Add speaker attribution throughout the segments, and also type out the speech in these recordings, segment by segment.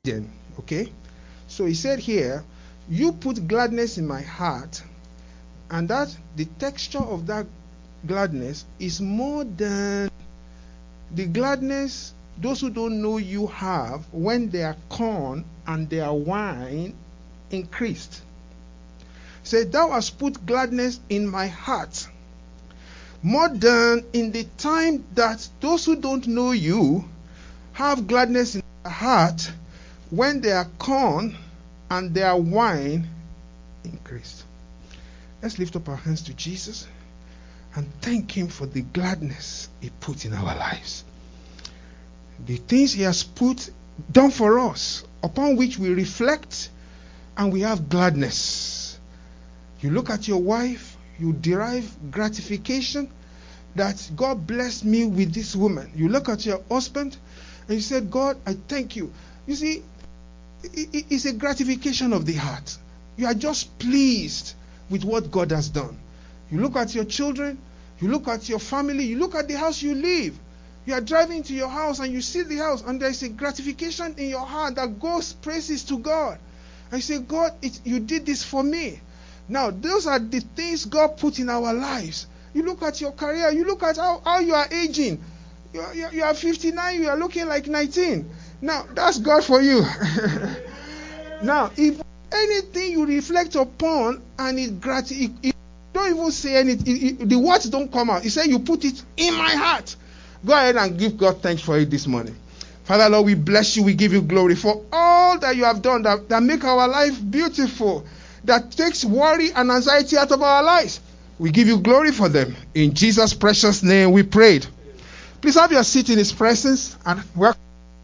Speaker 1: Eden. Okay? So he said here, you put gladness in my heart, and that the texture of that gladness is more than the gladness those who don't know you have when their corn and their wine increased. Say, thou hast put gladness in my heart more than in the time that those who don't know you have gladness in their heart when their corn and their wine increased. Let's lift up our hands to Jesus and thank him for the gladness he put in our lives. The things he has done for us, upon which we reflect and we have gladness. You look at your wife, you derive gratification that God blessed me with this woman. You look at your husband and you say, God, I thank you. You see, it's a gratification of the heart. You are just pleased with what God has done. You look at your children, you look at your family, you look at the house you live. You are driving to your house and you see the house and there is a gratification in your heart that goes praises to God. And you say, God, you did this for me. Now, those are the things God put in our lives. You look at your career, you look at how you are aging. You are 59, you are looking like 19. Now, that's God for you. Now, if anything you reflect upon and it don't even say anything, the words don't come out. He said, you put it in my heart. Go ahead and give God thanks for it this morning. Father, Lord, we bless you. We give you glory for all that you have done that make our life beautiful, that takes worry and anxiety out of our lives. We give you glory for them. In Jesus' precious name we prayed. Please have your seat in his presence and welcome.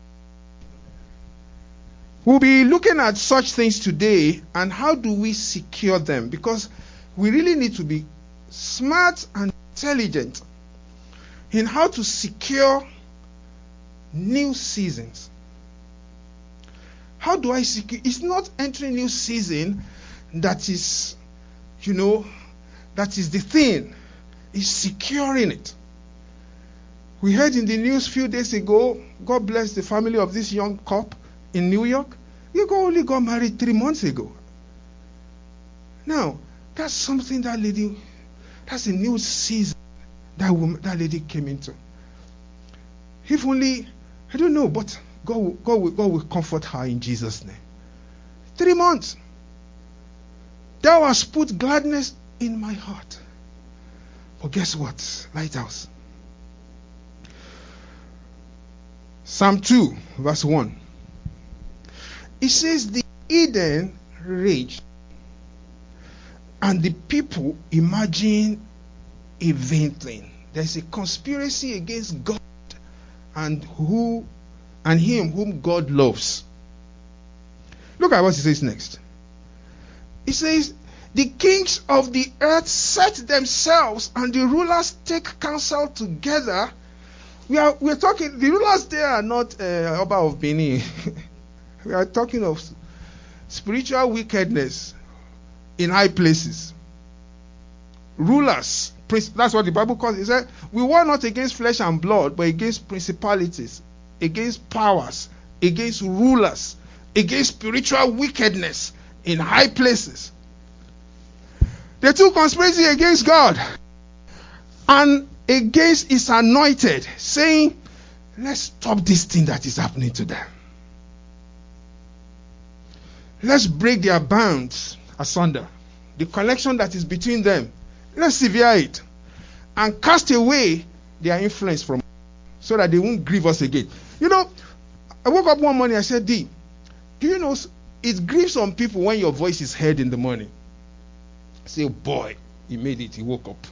Speaker 1: We'll be looking at such things today and how do we secure them, because we really need to be smart and intelligent in how to secure new seasons. How do I secure? It's not entering new season that is, that is the thing. It's securing it. We heard in the news a few days ago, God bless the family of this young couple in New York. You only got married 3 months ago. Now, that's something that's a new season that lady came into. If only, I don't know, but God will comfort her in Jesus' name. 3 months. Thou hast put gladness in my heart. But guess what? Lighthouse. Psalm 2, verse 1. It says, the Eden raged, and the people imagine a vain thing. There's a conspiracy against God and him whom God loves. Look at what it says next. It says, the kings of the earth set themselves and the rulers take counsel together. We're talking, the rulers there are not Oba of Benin. We are talking of spiritual wickedness in high places. Rulers, that's what the Bible calls it. It said, we war not against flesh and blood, but against principalities, against powers, against rulers, against spiritual wickedness in high places. They took conspiracy against God and against his anointed, saying, let's stop this thing that is happening to them. Let's break their bonds asunder. The connection that is between them, let's sever it and cast away their influence from us so that they won't grieve us again. I woke up one morning, I said, do you know it grieves some people when your voice is heard in the morning? I say, boy, he made it, he woke up.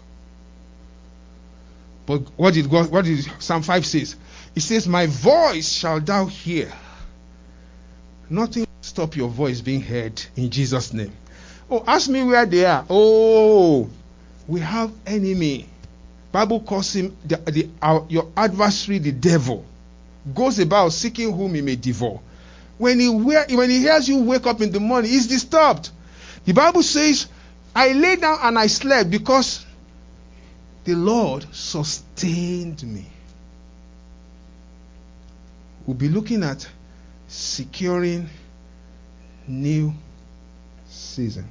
Speaker 1: But what did Psalm 5 says? It says, my voice shall thou hear. Nothing stop your voice being heard in Jesus' name. Oh, ask me where they are. Oh, we have enemy. Bible calls him your adversary, the devil. Goes about seeking whom he may devour. When he hears you wake up in the morning, he's disturbed. The Bible says, I lay down and I slept because the Lord sustained me. We'll be looking at securing new season.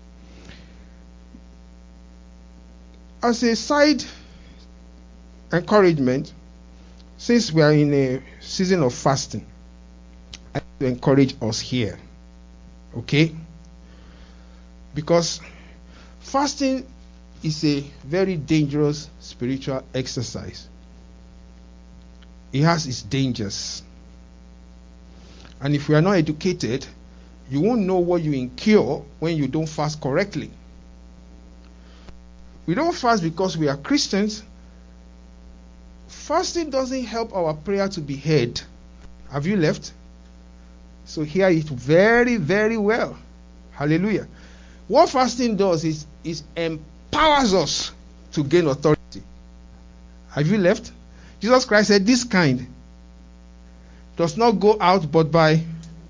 Speaker 1: As a side encouragement, since we are in a season of fasting, I want to encourage us here. Okay? Because fasting is a very dangerous spiritual exercise. It has its dangers. And if we are not educated, you won't know what you incur when you don't fast correctly. We don't fast because we are Christians. Fasting doesn't help our prayer to be heard. Have you left? So hear it very, very well. Hallelujah. What fasting does is empowers us to gain authority. Have you left? Jesus Christ said, this kind does not go out but by.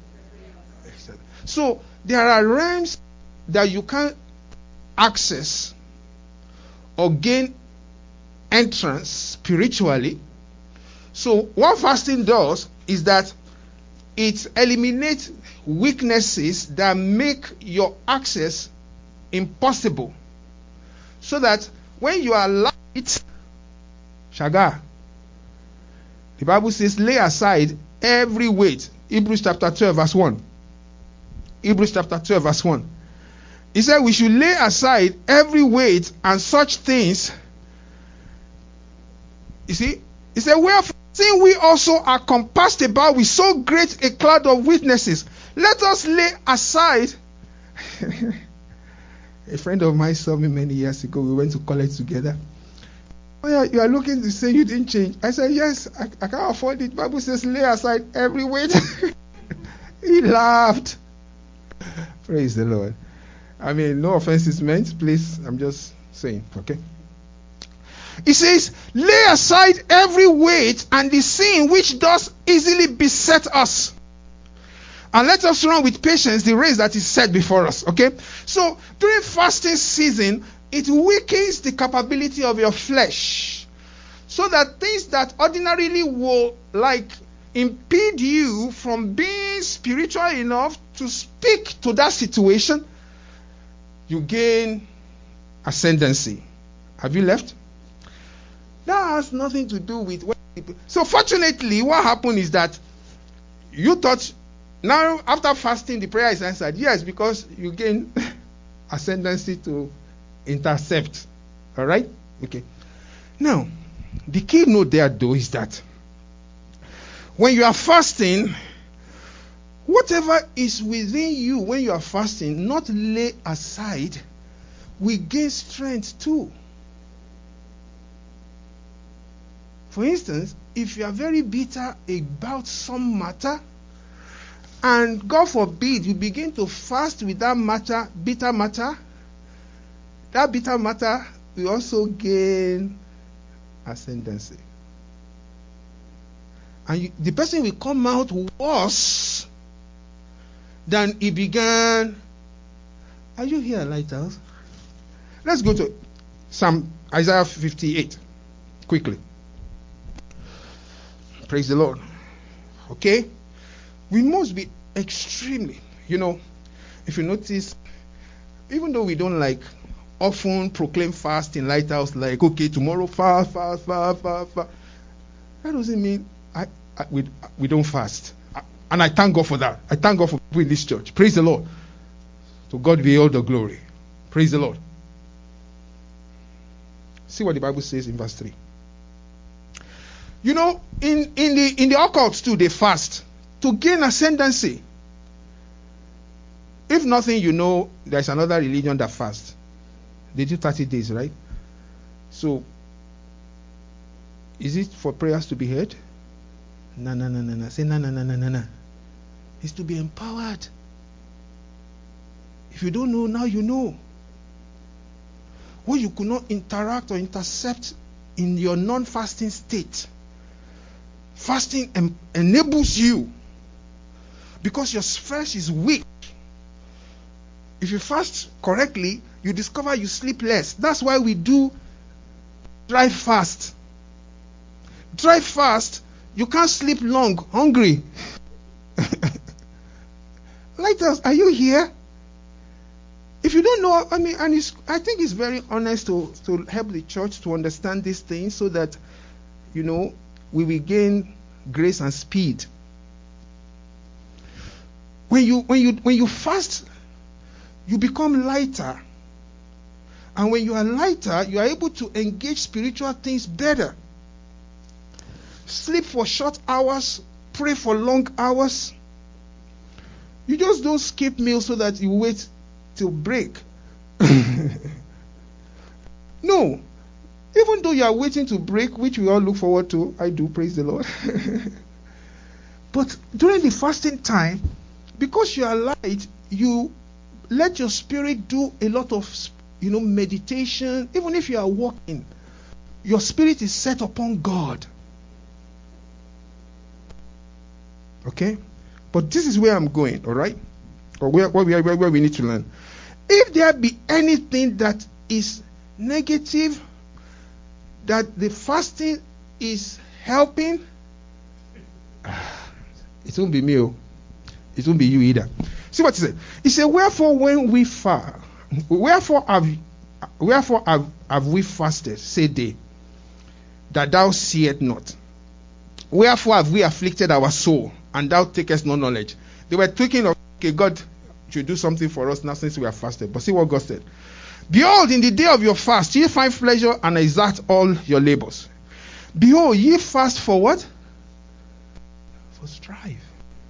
Speaker 1: So there are realms that you can't access or gain entrance spiritually. So what fasting does is that it eliminates weaknesses that make your access impossible. So that when you are light, Shaga, the Bible says, lay aside every weight. Hebrews chapter 12 verse 1. Hebrews chapter 12 verse 1. He said we should lay aside every weight and such things. You see? He said, wherefore, seeing we also are compassed about with so great a cloud of witnesses, let us lay aside. A friend of mine saw me many years ago. We went to college together. Oh yeah, you are looking to say you didn't change. I said, yes, I can't afford it. The Bible says, lay aside every weight. He laughed. Praise the Lord. I mean, no offense is meant, please. I'm just saying, okay? It says, lay aside every weight and the sin which does easily beset us. And let us run with patience the race that is set before us. Okay? So, during fasting season, it weakens the capability of your flesh. So that things that ordinarily will impede you from being spiritual enough to speak to that situation, you gain ascendancy. Have you left? That has nothing to do with what people. So fortunately, what happened is that you thought now after fasting the prayer is answered. Yes, because you gain ascendancy to intercept. All right? Okay. Now, the key note there though is that when you are fasting, whatever is within you when you are fasting, not lay aside, we gain strength too. For instance, if you are very bitter about some matter, and God forbid you begin to fast with that bitter matter, that bitter matter will also gain ascendancy. And the person will come out worse than he began. Are you here, Lighthouse? Let's go to Isaiah 58 quickly. Praise the Lord. Okay? We must be extremely, if you notice, even though we don't often proclaim fast in Lighthouse, okay, tomorrow fast. That doesn't mean we don't fast. And I thank God for that. I thank God for people in this church. Praise the Lord. To God be all the glory. Praise the Lord. See what the Bible says in verse 3. In the occults too, they fast to gain ascendancy. If nothing, there's another religion that fasts. They do 30 days, right? So, is it for prayers to be heard? No. Say no. It's to be empowered. If you don't know, now you know. What you could not interact or intercept in your non-fasting state, fasting enables you, because your flesh is weak. If you fast correctly, you discover you sleep less. That's why we do dry fast. Dry fast, you can't sleep long, hungry. Lighters, are you here? If you don't know, I mean, and I think it's very honest to help the church to understand these things so that, we will gain grace and speed. When you fast, you become lighter. And when you are lighter, you are able to engage spiritual things better. Sleep for short hours, pray for long hours. You just don't skip meals so that you wait till break. No. Even though you are waiting to break, which we all look forward to, I do, praise the Lord. But during the fasting time, because you are light, you let your spirit do a lot of, meditation. Even if you are walking, your spirit is set upon God. Okay? But this is where I'm going, all right? Or where we need to learn. If there be anything that is negative, that the fasting is helping, it won't be me. It won't be you either. See what he said. He said, wherefore have we fasted, say they, that thou seest not? Wherefore have we afflicted our soul, and thou takest no knowledge? They were thinking of, okay, God should do something for us now since we are fasted. But see what God said. Behold, in the day of your fast, ye find pleasure and exert all your labors. Behold, ye fast for what? For strife.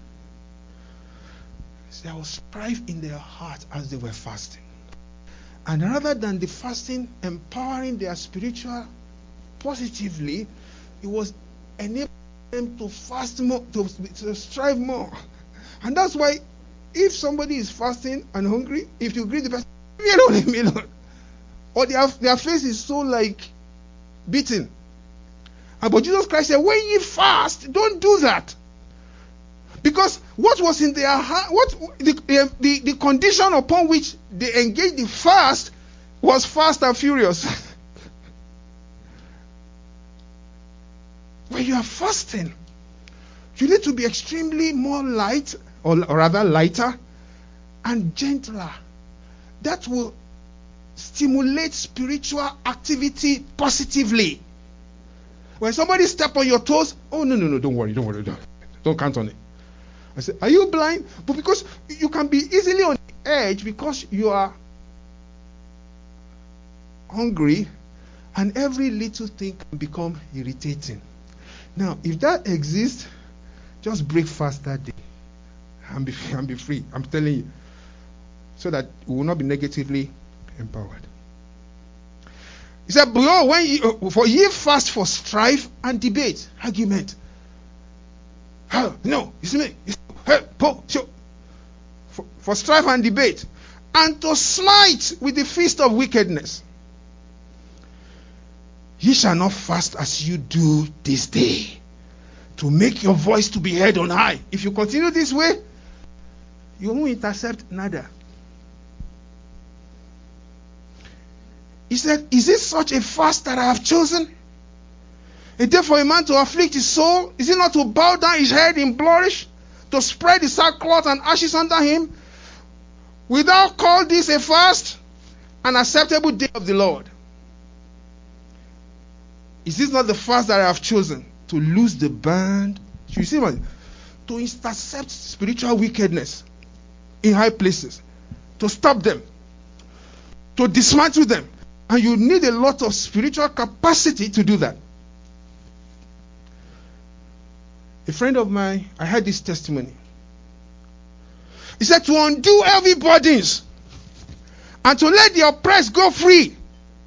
Speaker 1: There was strife in their heart as they were fasting. And rather than the fasting empowering their spiritual positively, it was enabling them to fast more, to strive more. And that's why if somebody is fasting and hungry, if you greet the person, leave me alone. Or their face is so like beaten. But Jesus Christ said, when you fast, don't do that. Because what was in their heart, the condition upon which they engaged the fast was fast and furious. When you are fasting, you need to be extremely more light, or rather lighter, and gentler. That will stimulate spiritual activity positively. When somebody step on your toes, oh no, don't worry, don't count on it. I say, are you blind? But because you can be easily on the edge because you are hungry, and every little thing can become irritating. Now, if that exists, just break fast that day and be free. I'm telling you, so that we will not be negatively empowered. He said, behold, for ye fast for strife and debate, argument. No, you see me? For strife and debate, and to smite with the feast of wickedness. Ye shall not fast as you do this day, to make your voice to be heard on high. If you continue this way, you won't intercept nada. He said, is it such a fast that I have chosen? A day for a man to afflict his soul? Is it not to bow down his head in blemish, to spread the sackcloth and ashes under him? Wilt thou call this a fast, an acceptable day of the Lord? Is this not the fast that I have chosen, to loose the band? You see, man, to intercept spiritual wickedness in high places, to stop them, to dismantle them. And you need a lot of spiritual capacity to do that. A friend of mine, I heard this testimony. He said, to undo heavy burdens and to let the oppressed go free,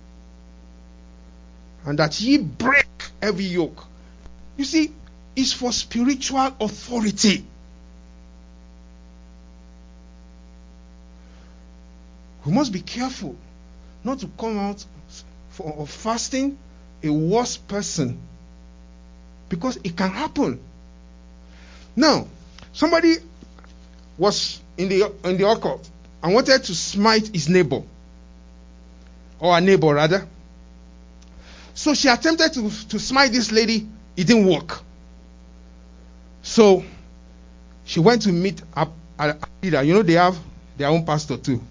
Speaker 1: and that ye break every yoke. You see, it's for spiritual authority. We must be careful not to come out of fasting a worse person, because it can happen. Now, somebody was in the occult and wanted to smite his neighbor, or a neighbor rather. So she attempted to smite this lady. It didn't work. So she went to meet leader. You know, they have their own pastor too.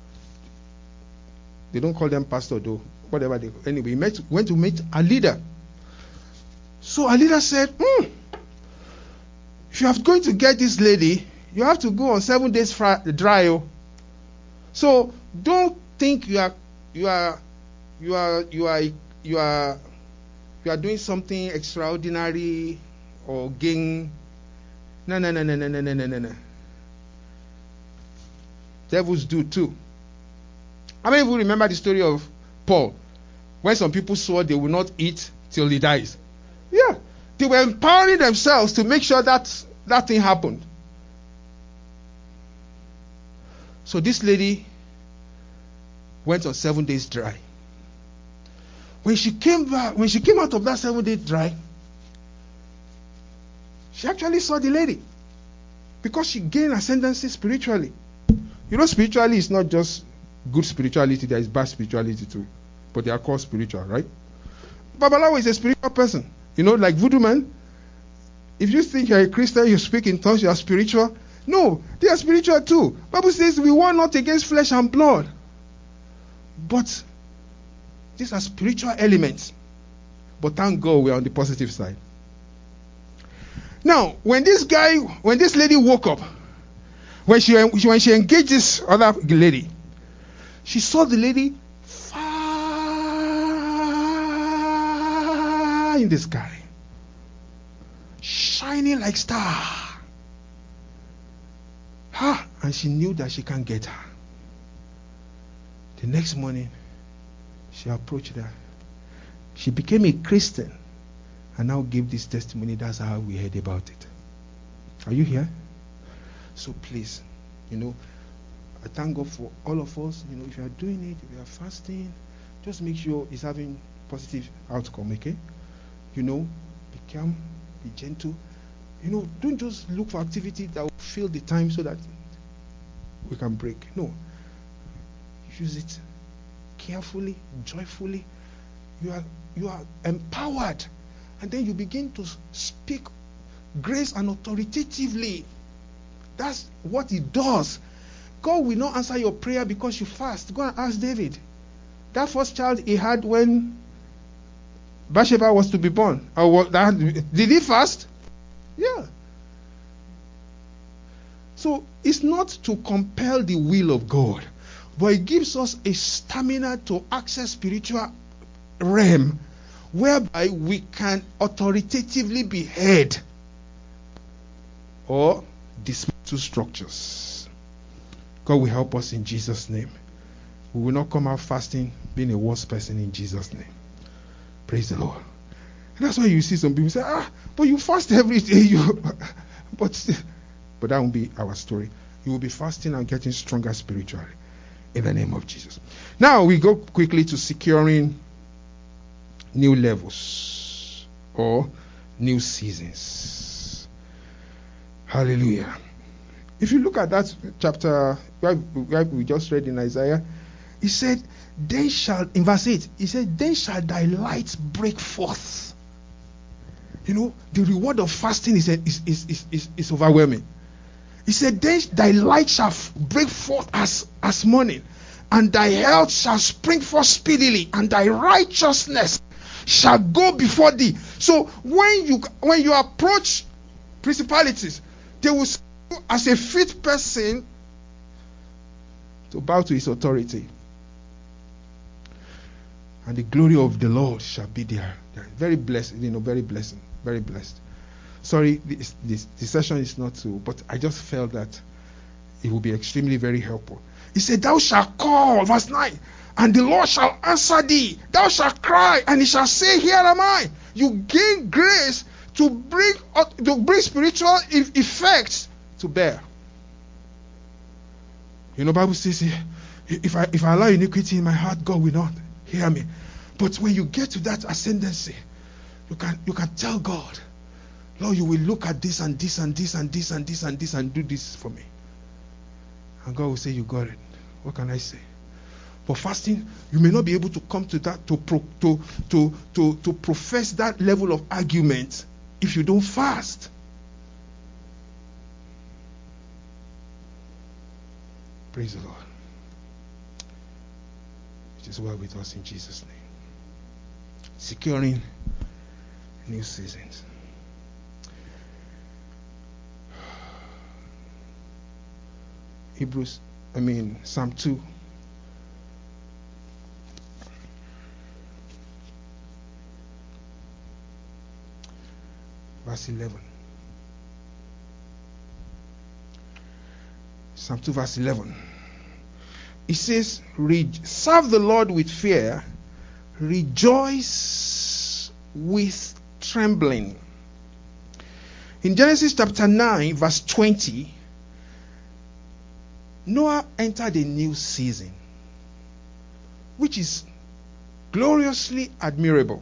Speaker 1: They don't call them pastor though. Whatever they anyway, he went to meet a leader. So a leader said, if you are going to get this lady, you have to go on 7 days dry. Oh. So don't think you are doing something extraordinary or gain. No. Devils do too. How many of you remember the story of Paul? When some people swore they will not eat till he dies. Yeah. They were empowering themselves to make sure that thing happened. So this lady went on 7 days dry. When she came out of that 7 day dry, she actually saw the lady. Because she gained ascendancy spiritually. You know, spiritually is not just good spirituality, there is bad spirituality too. But they are called spiritual, right? Babalawo is a spiritual person. You know, like voodoo man. If you think you're a Christian, you speak in tongues, you are spiritual. No, they are spiritual too. Bible says we war not against flesh and blood. But these are spiritual elements. But thank God we are on the positive side. Now, when this lady woke up, when she engaged this other lady, she saw the lady far in the sky, shining like star. And she knew that she can't get her. The next morning, she approached her. She became a Christian and now gave this testimony. That's how we heard about it. Are you here? So please, I thank God for all of us. If you are doing it, if you are fasting, just make sure it's having positive outcome, okay? Be calm, be gentle. Don't just look for activity that will fill the time so that we can break. No. Use it carefully, joyfully. You are empowered. And then you begin to speak grace and authoritatively. That's what it does. God will not answer your prayer because you fast. Go and ask David. That first child he had when Bathsheba was to be born. Did he fast? Yeah. So it's not to compel the will of God, but it gives us a stamina to access spiritual realm whereby we can authoritatively be heard or dismantle structures. God will help us in Jesus' name. We will not come out fasting being a worse person in Jesus' name. Praise the Lord. And that's why you see some people say, but you fast every day. But that won't be our story. You will be fasting and getting stronger spiritually in the name of Jesus. Now we go quickly to securing new levels or new seasons. Hallelujah. If you look at that chapter we just read in Isaiah, he said, in verse 8, he said, then shall thy light break forth. The reward of fasting is overwhelming. He said, then thy light shall break forth as morning, and thy health shall spring forth speedily, and thy righteousness shall go before thee. So when you approach principalities, they will see you as a fit person to bow to his authority. And the glory of the Lord shall be there. Very blessed, very blessing, very blessed. Sorry, this session is not so, but I just felt that it will be extremely very helpful. He said, thou shalt call, verse 9, and the Lord shall answer thee. Thou shalt cry, and he shall say, here am I. You gain grace to bring spiritual effects to bear. Bible says, if I allow iniquity in my heart, God will not hear me. But when you get to that ascendancy, you can tell God, Lord, you will look at this and this and this and this and this and this and do this for me. And God will say, you got it. What can I say? For fasting, you may not be able to come to that to profess that level of argument if you don't fast. Praise the Lord. It is well with us in Jesus' name. Securing new seasons. Psalm 2. Verse 11. Psalm 2 verse 11. It says, serve the Lord with fear, rejoice with trembling. In Genesis chapter 9 verse 20, Noah entered a new season, which is gloriously admirable.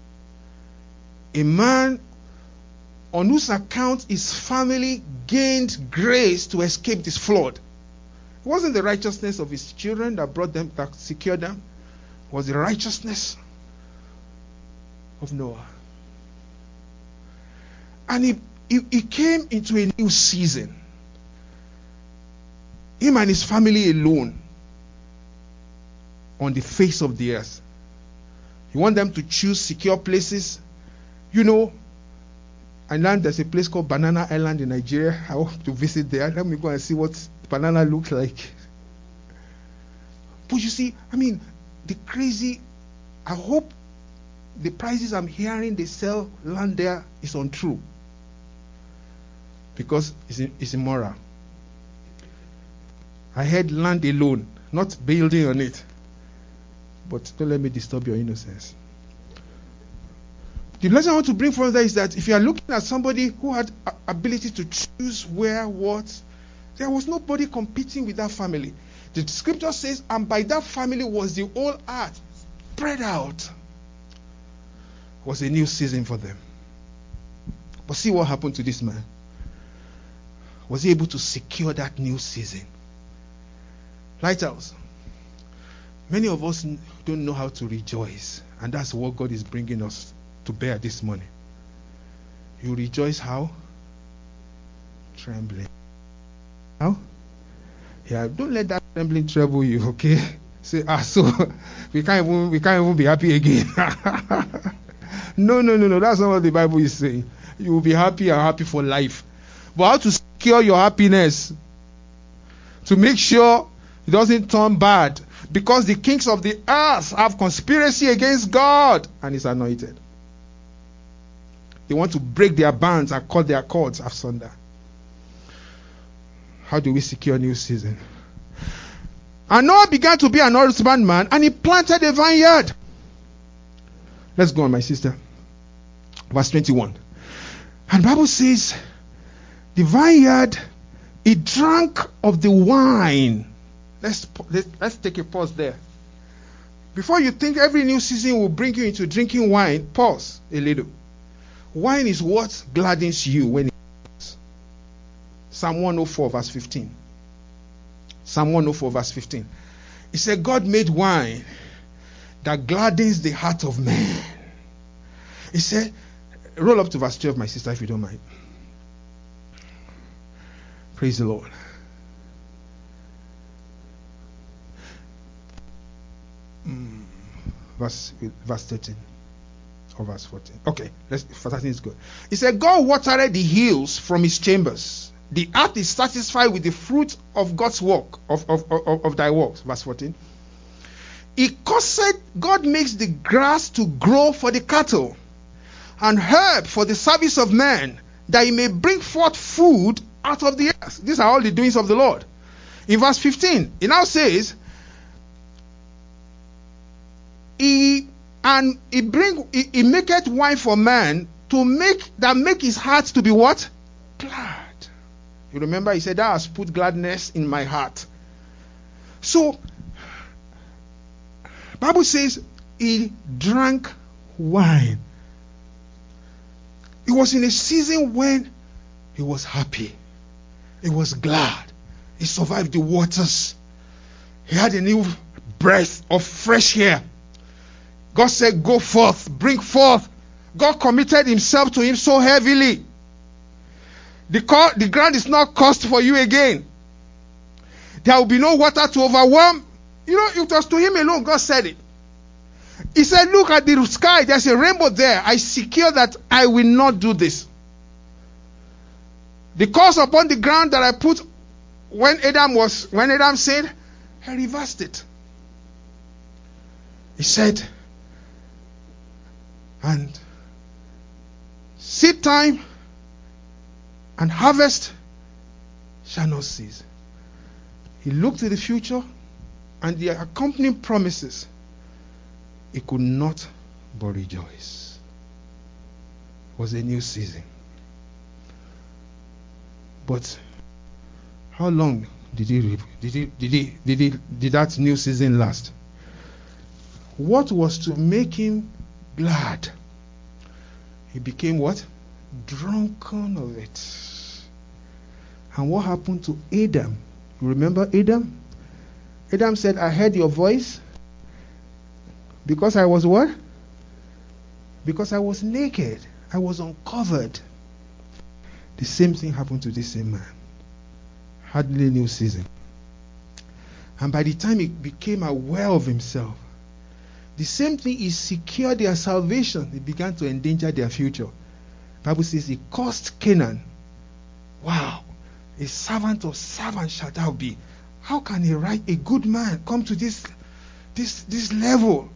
Speaker 1: A man on whose account his family gained grace to escape this flood. It wasn't the righteousness of his children that secured them. It was the righteousness of Noah. And he came into a new season. Him and his family alone on the face of the earth. You want them to choose secure places. And then there's a place called Banana Island in Nigeria. I hope to visit there. Let me go and see what banana looks like. But you see, I hope the prices I'm hearing they sell land there is untrue. Because it's immoral. I heard land alone, not building on it. But don't let me disturb your innocence. The lesson I want to bring forward there is that if you are looking at somebody who had ability to choose where, what, there was nobody competing with that family. The scripture says, and by that family was the whole earth spread out. It was a new season for them. But see what happened to this man. Was he able to secure that new season? Lighthouse. Many of us don't know how to rejoice. And that's what God is bringing us to bear this morning. You rejoice how? Trembling. How? Yeah, don't let that trembling trouble you, okay? Say, so we can't even be happy again. No. That's not what the Bible is saying. You will be happy and happy for life. But how to secure your happiness? To make sure it doesn't turn bad. Because the kings of the earth have conspiracy against God and His anointed. They want to break their bands and cut their cords asunder. How do we secure a new season? And Noah began to be an husbandman, and he planted a vineyard. Let's go on, my sister. Verse 21. And the Bible says, the vineyard, he drank of the wine. Let's take a pause there. Before you think every new season will bring you into drinking wine, pause a little. Wine is what gladdens you when it comes. Psalm 104 verse 15. Psalm 104 verse 15. It said, God made wine that gladdens the heart of man. He said, roll up to verse 12, my sister, if you don't mind. Praise the Lord. Verse 13. Or verse 14. Okay, verse 13 is good. He said, God watered the hills from his chambers. The earth is satisfied with the fruit of God's work, of thy works. Verse 14. God makes the grass to grow for the cattle, and herb for the service of man, that he may bring forth food out of the earth. These are all the doings of the Lord. In verse 15, it now says, He maketh wine for man to make his heart to be what? Glad. You remember he said, thou hast put gladness in my heart. So, Bible says he drank wine. It was in a season when he was happy. He was glad. He survived the waters. He had a new breath of fresh air. God said, go forth, bring forth. God committed himself to him so heavily. The ground is not cursed for you again. There will be no water to overwhelm. It was to him alone God said it. He said, look at the sky. There's a rainbow there. I secure that I will not do this. The curse upon the ground that I put when Adam said, I reversed it. He said, and seed time and harvest shall not cease. He looked to the future and the accompanying promises. He could not but rejoice. It was a new season. But how long did that new season last? What was to make him glad? He became what? Drunken of it. And what happened to Adam? You remember Adam? Adam said, I heard your voice. Because I was what? Because I was naked. I was uncovered. The same thing happened to this same man. Hardly a new season. And by the time he became aware of himself, the same thing, he secured their salvation. He began to endanger their future. The Bible says he cursed Canaan. Wow. A servant of servants shalt thou be. How can a good man come to this level?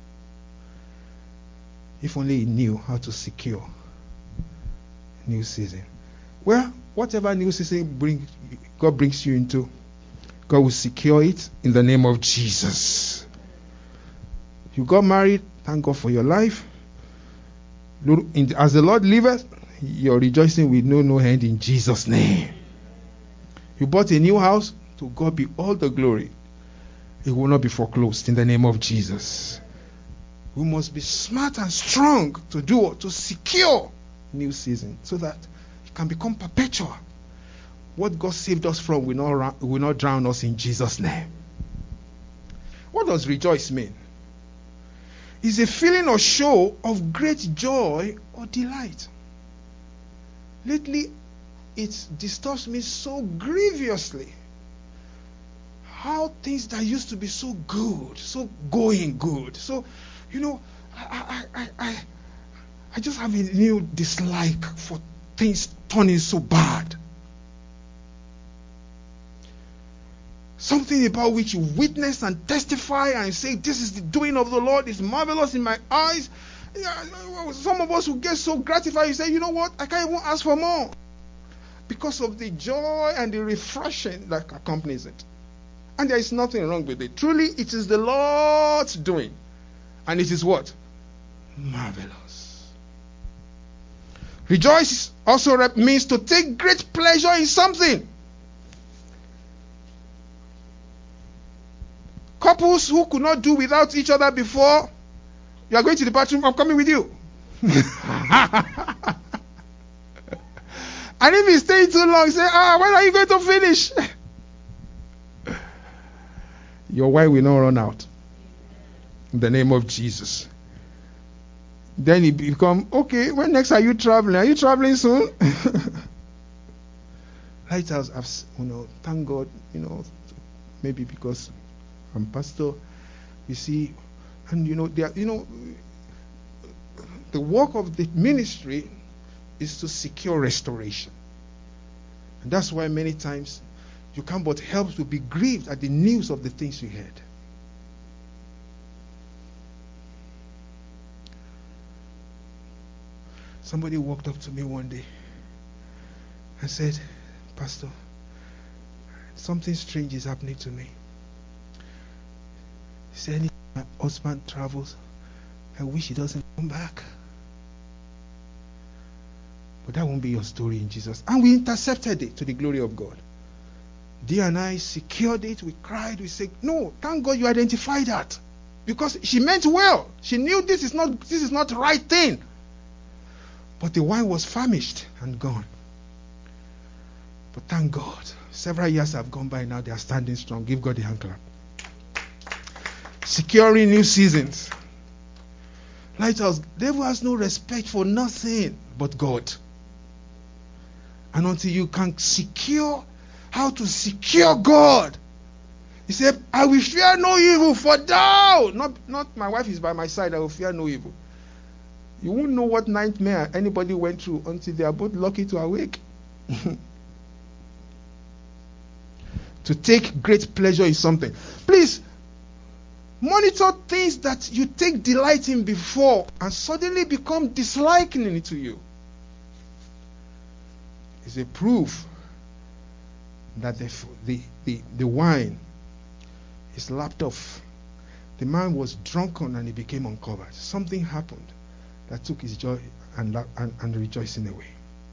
Speaker 1: If only he knew how to secure a new season. Well, whatever new season God brings you into, God will secure it in the name of Jesus. You got married, thank God for your life. As the Lord liveth, your rejoicing will know no end in Jesus' name. You bought a new house, to God be all the glory. It will not be foreclosed in the name of Jesus. We must be smart and strong to secure new season so that it can become perpetual. What God saved us from will not drown us in Jesus' name. What does rejoice mean? It's a feeling or show of great joy or delight. Lately, it disturbs me so grievously how things that used to be so good, so going good, so, I just have a new dislike for things turning so bad. Something about which you witness and testify and say, this is the doing of the Lord, it's marvelous in my eyes. Some of us will get so gratified, you say, you know what, I can't even ask for more. Because of the joy and the refreshing that accompanies it. And there is nothing wrong with it. Truly, it is the Lord's doing. And it is what? Marvelous. Rejoice also means to take great pleasure in something. Couples who could not do without each other before, you are going to the bathroom, I'm coming with you. And if you stay too long, say, when are you going to finish? Your wife will not run out. In the name of Jesus. Then it become, okay, when next are you traveling? Are you traveling soon? Lighthouse, thank God, maybe because I'm pastor, you see, and the work of the ministry is to secure restoration. And that's why many times you can't but help to be grieved at the news of the things you heard. Somebody walked up to me one day and said, Pastor, something strange is happening to me. He said, anytime my husband travels, I wish he doesn't come back. But that won't be your story in Jesus. And we intercepted it to the glory of God. Dia and I secured it. We cried. We said, no, thank God you identified that. Because she meant well. She knew this is not the right thing. But the wine was famished and gone. But thank God. Several years have gone by now. They are standing strong. Give God a hand clap. Securing new seasons. Lighthouse, devil has no respect for nothing but God. And until you can secure how to secure God, He said, I will fear no evil, for thou, not my wife is by my side, I will fear no evil. You won't know what nightmare anybody went through until they are both lucky to awake. To take great pleasure in something. Please, monitor things that you take delight in before and suddenly become disliking to you. It's a proof that the wine is lapped off. The man was drunken and he became uncovered. Something happened that took his joy and rejoicing away.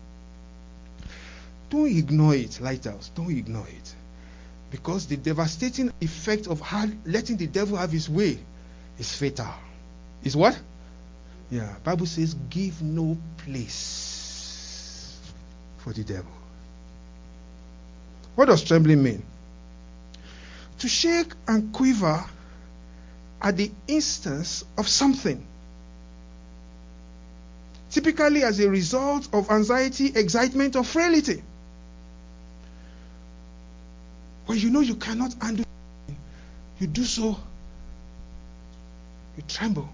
Speaker 1: Don't ignore it, Lighthouse. Don't ignore it. Because the devastating effect of letting the devil have his way is fatal. Is what? Yeah. Bible says, give no place for the devil. What does trembling mean? To shake and quiver at the instance of something. Typically as a result of anxiety, excitement, or frailty. When you know you cannot handle it, you do so, you tremble.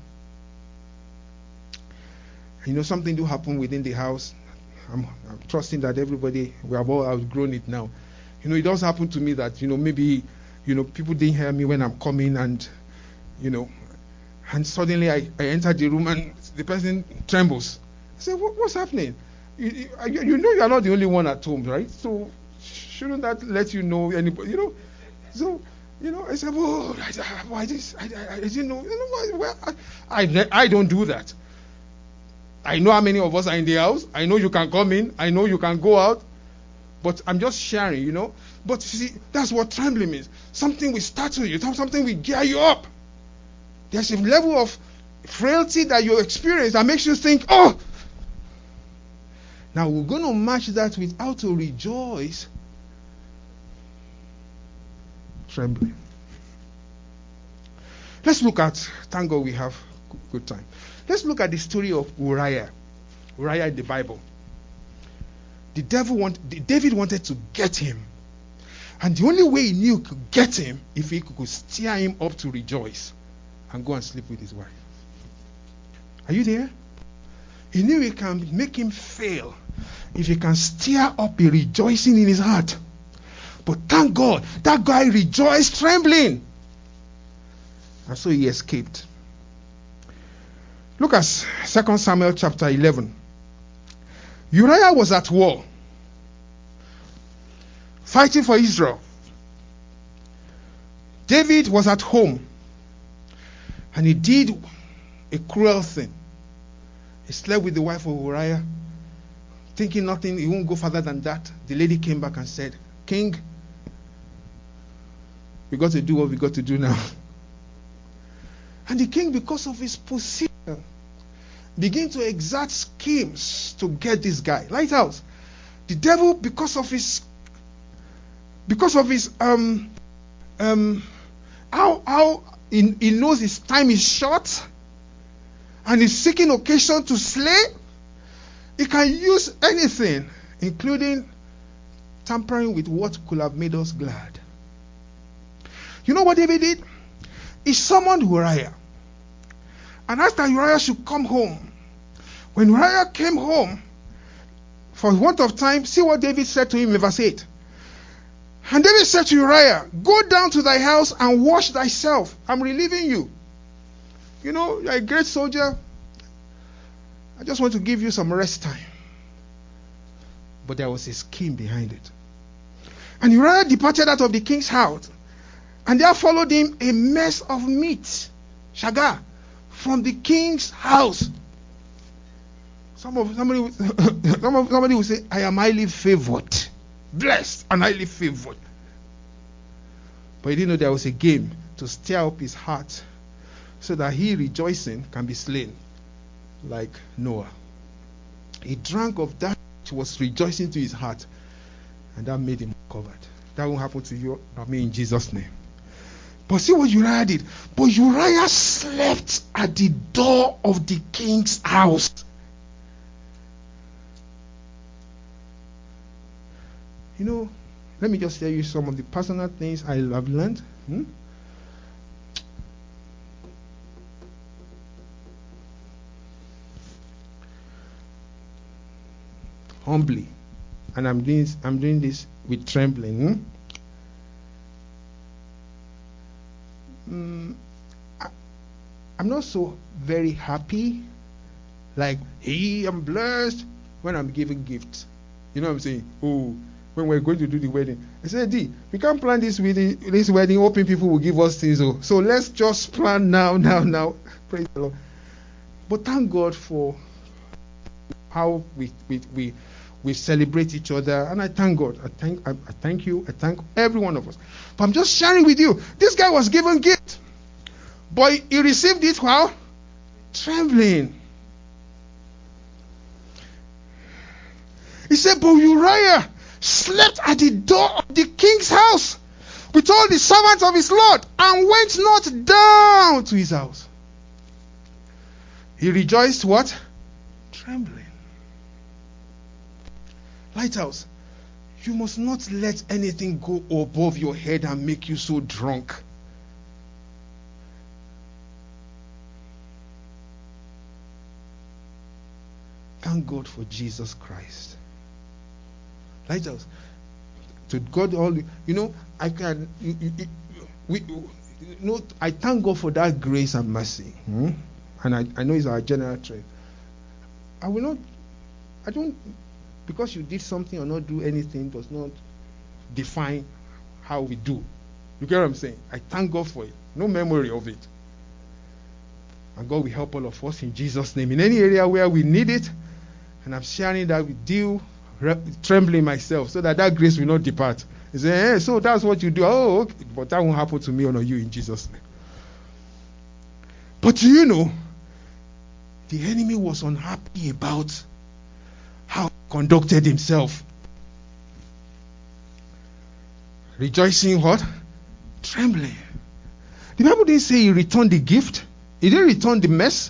Speaker 1: You know, something do happen within the house. I'm trusting that everybody, we have all outgrown it now. You know, it does happen to me that, maybe, people didn't hear me when I'm coming and, and suddenly I enter the room and the person trembles. I say, what's happening? You know you are not the only one at home, right? So shouldn't that let you know anybody, So, I said, I didn't know. I don't do that. I know how many of us are in the house. I know you can come in. I know you can go out. But I'm just sharing, But you see, that's what trembling means. Something will startle you. Something will gear you up. There's a level of frailty that you experience that makes you think, oh! Now we're going to match that with how to rejoice. Trembling. Let's look at, thank God we have good time. Let's look at the story of Uriah. Uriah in the Bible. David wanted to get him. And the only way he knew he could get him, if he could steer him up to rejoice and go and sleep with his wife. Are you there? He knew he can make him fail if he can steer up a rejoicing in his heart. But thank God, that guy rejoiced trembling. And so he escaped. Look at 2 Samuel chapter 11. Uriah was at war, fighting for Israel. David was at home, and he did a cruel thing. He slept with the wife of Uriah, thinking nothing, he won't go further than that. The lady came back and said, King, we got to do what we got to do now. And the king, because of his position, began to exert schemes to get this guy. Lighthouse. The devil, because of his how he knows his time is short and he's seeking occasion to slay, he can use anything, including tampering with what could have made us glad. You know what David did? He summoned Uriah and asked that Uriah should come home. When Uriah came home, for want of time, see what David said to him in verse 8. And David said to Uriah, go down to thy house and wash thyself. I'm relieving you. You're a great soldier. I just want to give you some rest time. But there was a scheme behind it. And Uriah departed out of the king's house. And there followed him a mess of meat, shagar, from the king's house. Somebody will say, I am highly favored, blessed and highly favored. But he didn't know there was a game to stir up his heart so that he, rejoicing, can be slain like Noah. He drank of that which was rejoicing to his heart, and that made him covered. That won't happen to you or me in Jesus' name. But see what Uriah did. But Uriah slept at the door of the king's house. Let me just tell you some of the personal things I have learned. Humbly. And I'm doing this with trembling. I'm not so very happy, like, hey, I'm blessed, when I'm giving gifts. You know what I'm saying? Oh, when we're going to do the wedding, I said, D, we can't plan this wedding, hoping people will give us things. So let's just plan now. Praise the Lord. But thank God for how we celebrate each other, and I thank God. I thank you. I thank every one of us. But I'm just sharing with you. This guy was given gift, but he received it while trembling. He said, but Uriah slept at the door of the king's house with all the servants of his lord, and went not down to his house. He rejoiced what? Trembling. Lighthouse, you must not let anything go above your head and make you so drunk. Thank God for Jesus Christ. Lighthouse, to God all, I can, I thank God for that grace and mercy. And I know it's our general trend. Because you did something or not do anything does not define how we do. You get what I'm saying? I thank God for it. No memory of it. And God will help all of us in Jesus' name. In any area where we need it, and I'm sharing that with you, trembling myself, so that grace will not depart. You say, hey, so that's what you do. Oh, okay. But that won't happen to me or you in Jesus' name. But do you know, the enemy was unhappy about how he conducted himself. Rejoicing what? Trembling. The Bible didn't say he returned the gift. He didn't return the mess.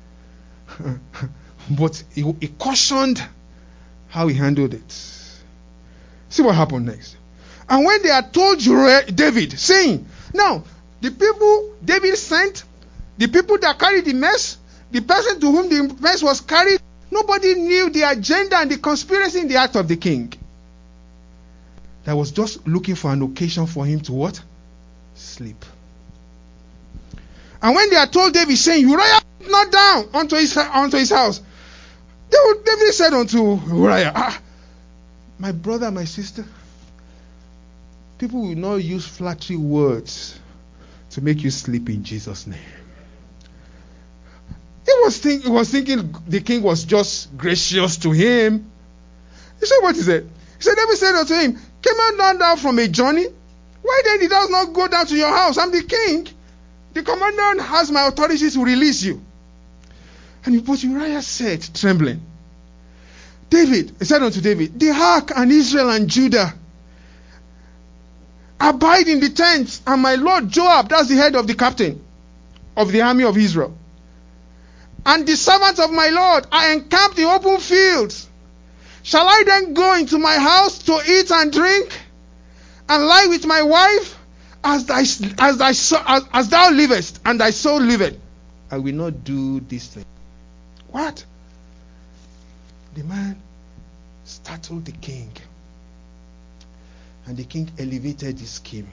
Speaker 1: But he cautioned how he handled it. See what happened next. And when they had told David, saying, now, the people David sent, the people that carried the mess, the person to whom the mess was carried, nobody knew the agenda and the conspiracy in the heart of the king. That was just looking for an occasion for him to what? Sleep. And when they had told David, saying, Uriah not down unto his house, David said unto Uriah, my brother, my sister, people will not use flattery words to make you sleep in Jesus' name. He was thinking the king was just gracious to him. You see what he said? He said, David said unto him, came I not down from a journey? Why then did thou not go down to your house? I'm the king. The commander has my authority to release you. But Uriah said, trembling, he said unto David, the ark and Israel and Judah abide in the tents, and my lord Joab, that's the head of the captain of the army of Israel, and the servants of my lord are encamped in open fields. Shall I then go into my house to eat and drink, and lie with my wife, as thou livest, and thy soul liveth? I will not do this thing. What? The man startled the king, and the king elevated his scheme.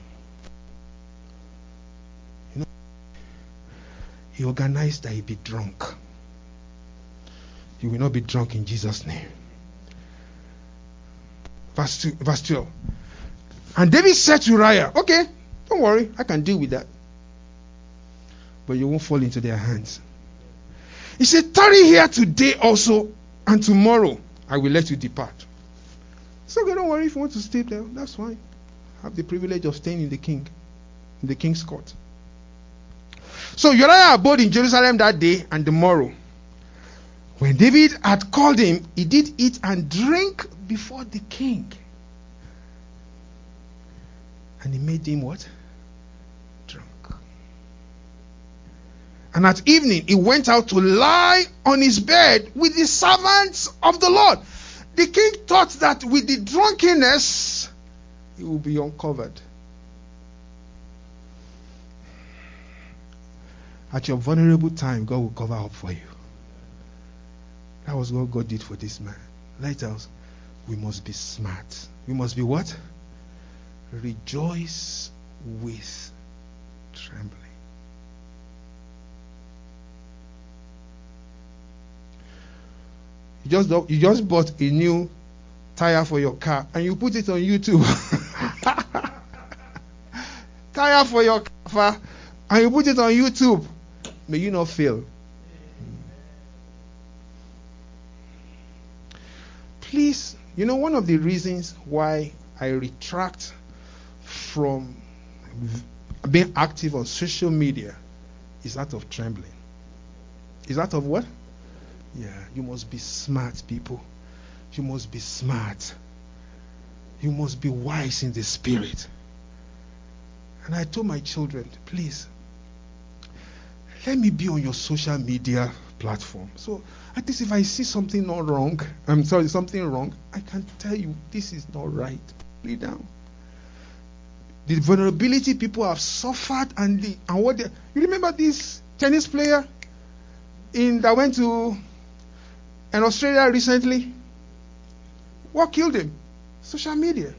Speaker 1: He organized that he be drunk. You will not be drunk in Jesus' name. Verse 12. And David said to Uriah, okay, don't worry, I can deal with that. But you won't fall into their hands. He said, tarry here today also, and tomorrow I will let you depart. So okay, don't worry, if you want to stay there, that's fine. Have the privilege of staying in the king's court. So Uriah abode in Jerusalem that day and the morrow. When David had called him, he did eat and drink before the king. And he made him what? Drunk. And at evening, he went out to lie on his bed with the servants of the Lord. The king thought that with the drunkenness, it will be uncovered. At your vulnerable time, God will cover up for you. That was what God did for this man. Let us, we must be smart. We must be what? Rejoice with trembling. You just bought a new tire for your car and you put it on YouTube. Tire for your car and you put it on YouTube. May you not fail. Please, one of the reasons why I retract from being active on social media is that of trembling. Is that of what? Yeah, you must be smart, people. You must be smart. You must be wise in the spirit. And I told my children, please, let me be on your social media platform. So at least if I see something wrong, I can tell you this is not right. Lay down. The vulnerability people have suffered and what they, you remember this tennis player that went to Australia recently? What killed him? Social media.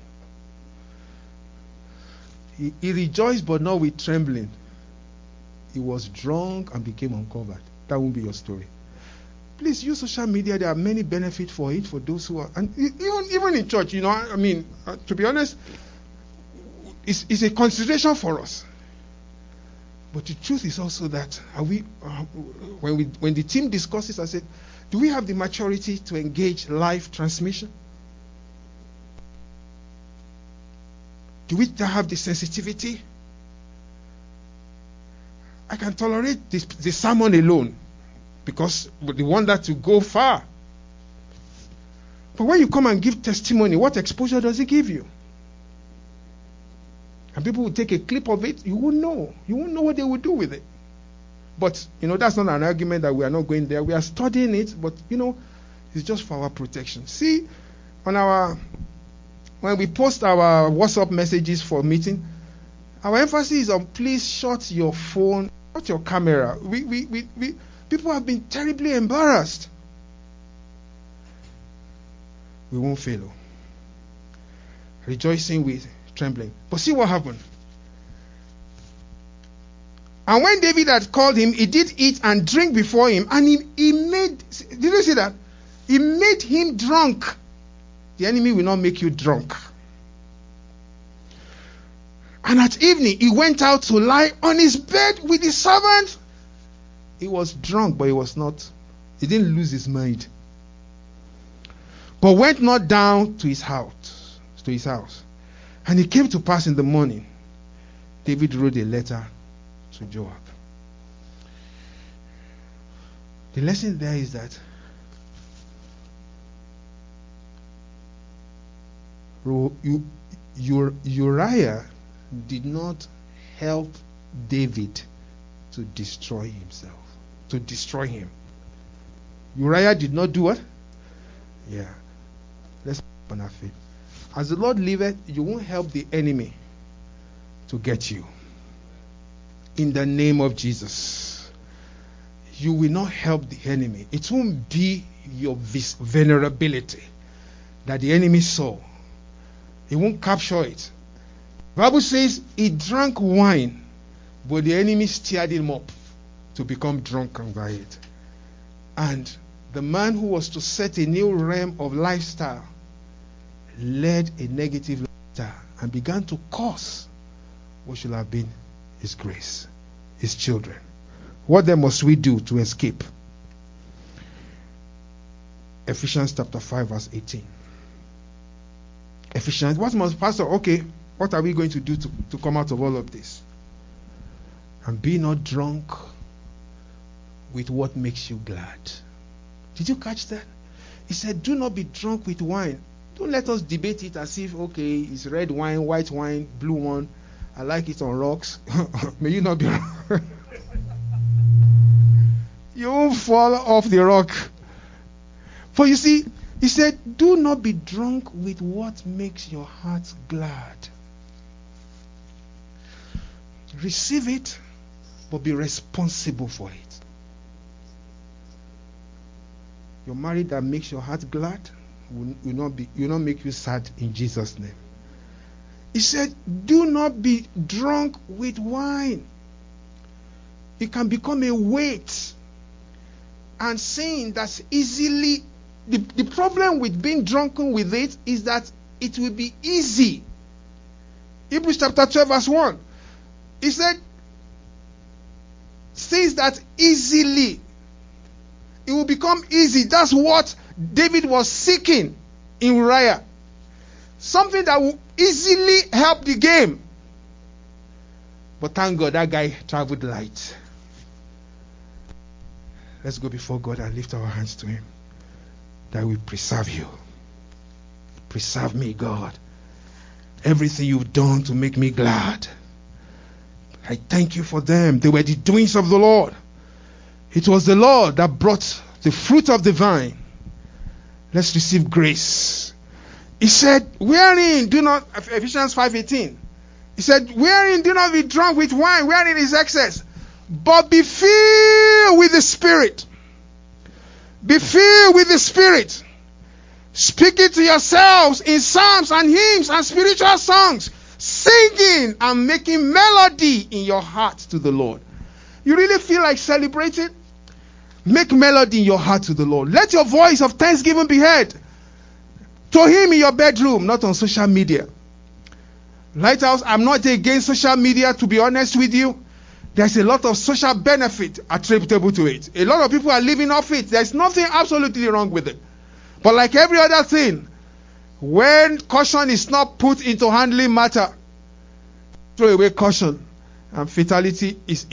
Speaker 1: He rejoiced but not with trembling. He was drunk and became uncovered. That won't be your story. Please use social media. There are many benefits for it for those who are, and even in church. To be honest, it's a consideration for us. But the truth is also that when the team discusses, I said, do we have the maturity to engage live transmission? Do we have the sensitivity? I can tolerate the sermon alone because we want that to go far. But when you come and give testimony, what exposure does it give you? And people will take a clip of it, you won't know. You won't know what they will do with it. But, that's not an argument that we are not going there. We are studying it, but, it's just for our protection. See, when we post our WhatsApp messages for meeting, our emphasis is on please shut your phone, shut your camera. People have been terribly embarrassed. We won't fail. Rejoicing with trembling. But see what happened. And when David had called him, he did eat and drink before him. And he made, did you see that? He made him drunk. The enemy will not make you drunk. And at evening, he went out to lie on his bed with his servant. He was drunk, but he didn't lose his mind. But went not down to his house. And it came to pass in the morning, David wrote a letter to Joab. The lesson there is that Uriah did not help David to destroy him. Uriah did not do what? Yeah. Let's open our faith. As the Lord liveth, you won't help the enemy to get you. In the name of Jesus. You will not help the enemy. It won't be your vulnerability that the enemy saw. He won't capture it. The Bible says he drank wine, but the enemy stirred him up to become drunken by it. And the man who was to set a new realm of lifestyle led a negative lifestyle and began to curse what should have been his grace, his children. What then must we do to escape? Ephesians chapter 5 verse 18. Ephesians, what are we going to do to come out of all of this? And be not drunk with what makes you glad. Did you catch that? He said, do not be drunk with wine. Don't let us debate it as if, it's red wine, white wine, blue one. I like it on rocks. May you not be wrong. You won't fall off the rock. For you see, He said, do not be drunk with what makes your heart glad. Receive it, but be responsible for it. Your marriage that makes your heart glad will not make you sad in Jesus' name. He said, do not be drunk with wine. It can become a weight and sin that's easily. The problem with being drunken with it is that it will be easy. Hebrews chapter 12 verse 1. He said, things that easily, it will become easy. That's what David was seeking in Uriah. Something that will easily help the game. But thank God that guy traveled light. Let's go before God and lift our hands to him. That will preserve you. Preserve me, God. Everything you've done to make me glad. I thank you for them. They were the doings of the Lord. It was the Lord that brought the fruit of the vine. Let's receive grace. He said, wherein do not, Ephesians 5:18. He said, wherein do not be drunk with wine, wherein is excess, but be filled with the Spirit. Be filled with the Spirit. Speaking to yourselves in psalms and hymns and spiritual songs, singing and making melody in your heart to the Lord. You really feel like celebrating? Make melody in your heart to the Lord. Let your voice of thanksgiving be heard to him in your bedroom, not on social media. Lighthouse, I'm not against social media, to be honest with you. There's a lot of social benefit attributable to it. A lot of people are living off it. There's nothing absolutely wrong with it. But like every other thing, when caution is not put into handling matter, throw away caution, and fatality is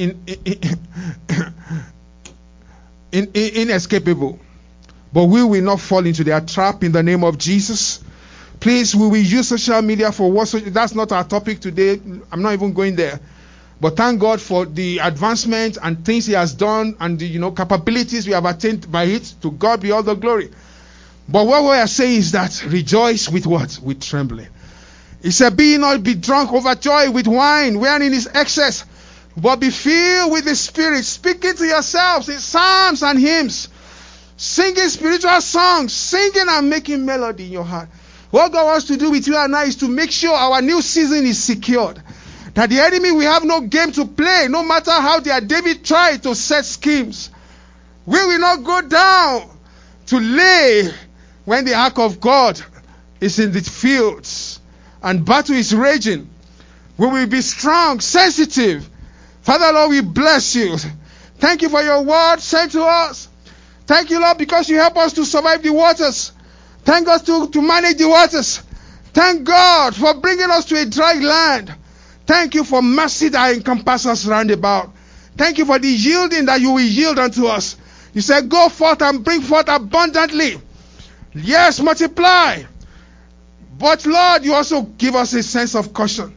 Speaker 1: inescapable. But we will not fall into their trap in the name of Jesus. Please, we will use social media for what? That's not our topic today. I'm not even going there. But thank God for the advancement and things he has done and the capabilities we have attained by it. To God be all the glory. But what we are saying is that rejoice with what? With trembling. He said, be not be drunk overjoyed with wine, wherein is excess, but be filled with the Spirit, speaking to yourselves in psalms and hymns, singing spiritual songs, singing and making melody in your heart. What God wants to do with you and I is to make sure our new season is secured. That the enemy will have no game to play, no matter how David tried to set schemes. We will not go down to lay when the ark of God is in the fields and battle is raging. We will be strong, sensitive. Father, Lord, we bless you. Thank you for your word sent to us. Thank you, Lord, because you help us to survive the waters. Thank us to manage the waters. Thank God for bringing us to a dry land. Thank you for mercy that encompasses us round about. Thank you for the yielding that you will yield unto us. You said, go forth and bring forth abundantly. Yes, multiply. But Lord, you also give us a sense of caution.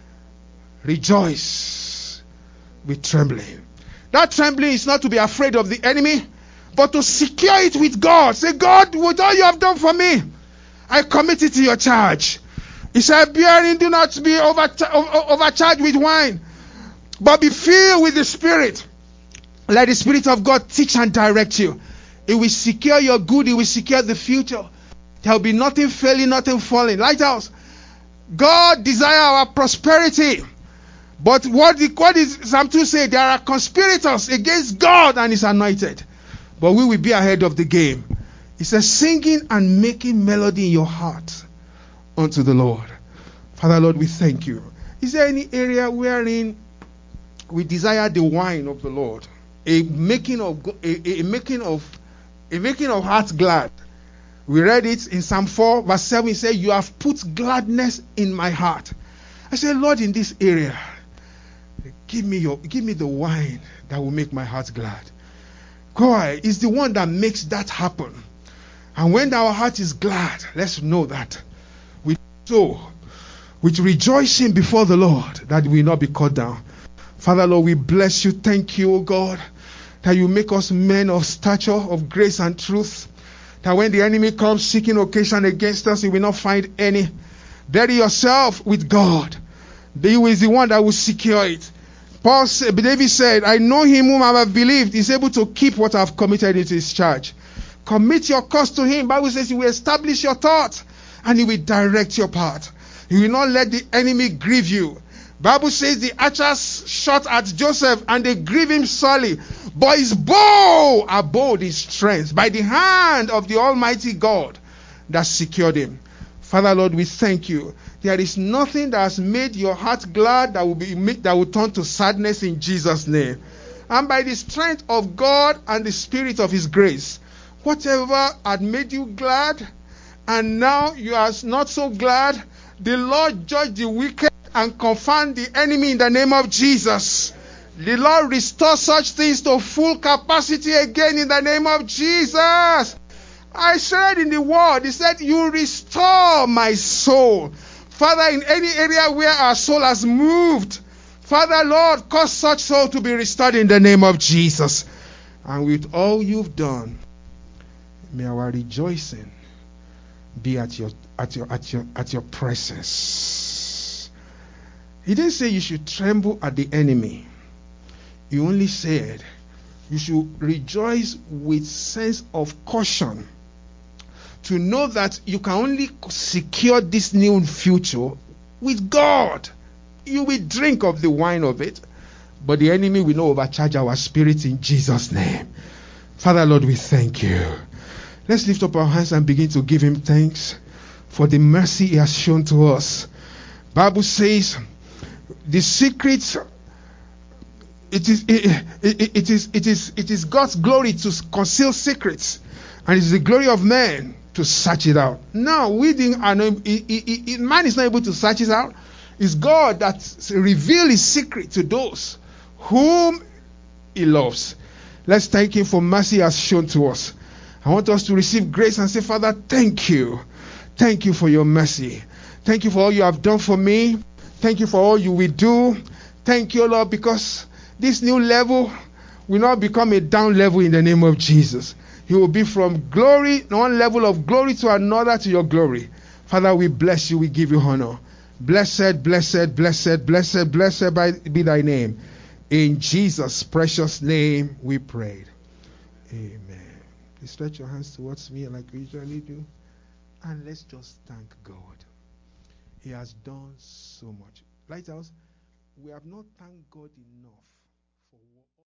Speaker 1: Rejoice with trembling. That trembling is not to be afraid of the enemy, but to secure it with God. Say, God, with all you have done for me, I commit it to your charge. He said, bearing, do not be overcharged with wine, but be filled with the Spirit. Let the Spirit of God teach and direct you. It will secure your good. It will secure the future. There will be nothing failing, nothing falling. Lighthouse, God desires our prosperity. But what is Psalm 2 say? There are conspirators against God and his anointed. But we will be ahead of the game. It says, singing and making melody in your heart unto the Lord. Father, Lord, we thank you. Is there any area wherein we desire the wine of the Lord? A making of heart glad. We read it in Psalm 4 verse 7. It says, you have put gladness in my heart. I said, Lord, in this area, give me the wine that will make my heart glad. God is the one that makes that happen. And when our heart is glad, let's know that we so with rejoicing before the Lord, that we will not be cut down. Father, Lord, we bless you. Thank you, O God, that you make us men of stature, of grace and truth. That when the enemy comes seeking occasion against us, he will not find any. Bury yourself with God. He is the one that will secure it. David said, I know him whom I have believed is able to keep what I have committed into his charge. Commit your cause to him. Bible says he will establish your thought and he will direct your path. He will not let the enemy grieve you. Bible says the archers shot at Joseph and they grieved him sorely. But his bow abode his strength by the hand of the Almighty God that secured him. Father, Lord, we thank you. There is nothing that has made your heart glad that will turn to sadness in Jesus' name. And by the strength of God and the spirit of his grace, whatever had made you glad and now you are not so glad, the Lord judge the wicked and confound the enemy in the name of Jesus. The Lord restore such things to full capacity again in the name of Jesus. I said in the word, he said, you restore my soul. Father, in any area where our soul has moved, Father, Lord, cause such soul to be restored in the name of Jesus. And with all you've done, may our rejoicing be at your presence. He didn't say you should tremble at the enemy. He only said you should rejoice with sense of caution, to know that you can only secure this new future with God. You will drink of the wine of it, but the enemy will not overcharge our spirit in Jesus' name. Father, Lord, we thank you. Let's lift up our hands and begin to give him thanks for the mercy he has shown to us. Bible says the secret, it is God's glory to conceal secrets, and it is the glory of man to search it out. Now, man is not able to search it out. It's God that reveals his secret to those whom he loves. Let's thank him for mercy he has shown to us. I want us to receive grace and say, Father, thank you. Thank you for your mercy. Thank you for all you have done for me. Thank you for all you will do. Thank you, Lord, because this new level will not become a down level in the name of Jesus. He will be from glory, one level of glory to another to your glory. Father, we bless you. We give you honor. Blessed, blessed, blessed, blessed, blessed be thy name. In Jesus' precious name we prayed. Amen. Please stretch your hands towards me like we usually do. And let's just thank God. He has done so much. Lighthouse, we have not thanked God enough.